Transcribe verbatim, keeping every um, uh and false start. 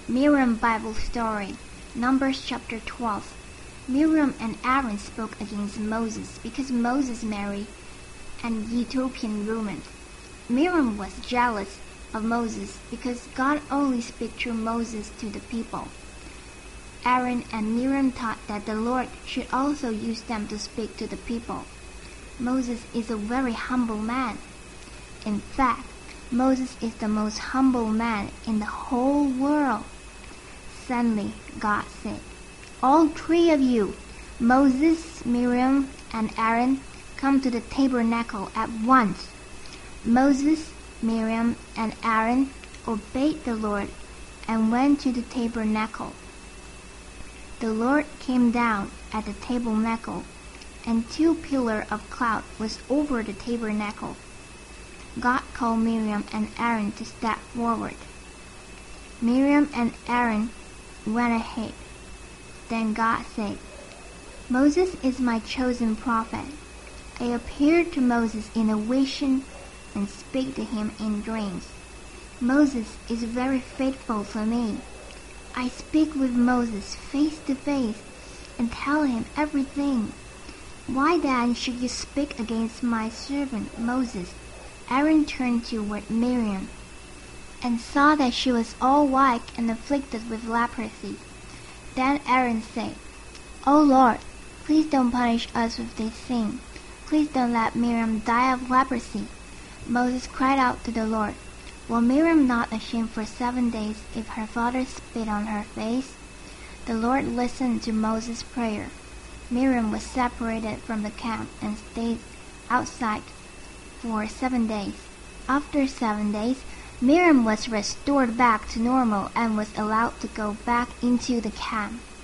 Miriam Bible Story, Numbers chapter twelve. Miriam and Aaron spoke against Moses because Moses married an Ethiopian woman. Miriam was jealous of Moses because God only spoke through Moses to the people. Aaron and Miriam thought that the Lord should also use them to speak to the people. Moses is a very humble man. In fact, Moses is the most humble man in the whole world. Suddenly, God said, "All three of you, Moses, Miriam, and Aaron, come to the tabernacle at once." Moses, Miriam, and Aaron obeyed the Lord and went to the tabernacle. The Lord came down at the tabernacle, and two pillars of cloud was over the tabernacle. God called Miriam and Aaron to step forward. Miriam and Aaron went ahead. Then God said, "Moses is my chosen prophet. I appeared to Moses in a vision and speak to him in dreams. Moses is very faithful to me. I speak with Moses face to face and tell him everything. Why then should you speak against my servant Moses?" Aaron turned toward Miriam and saw that she was all white and afflicted with leprosy. Then Aaron said, "O Lord, please don't punish us with this sin. Please don't let Miriam die of leprosy." Moses cried out to the Lord, "Was Miriam not ashamed for seven days if her father spit on her face?" The Lord listened to Moses' prayer. Miriam was separated from the camp and stayed outside for seven days. After seven days, Miriam was restored back to normal and was allowed to go back into the camp.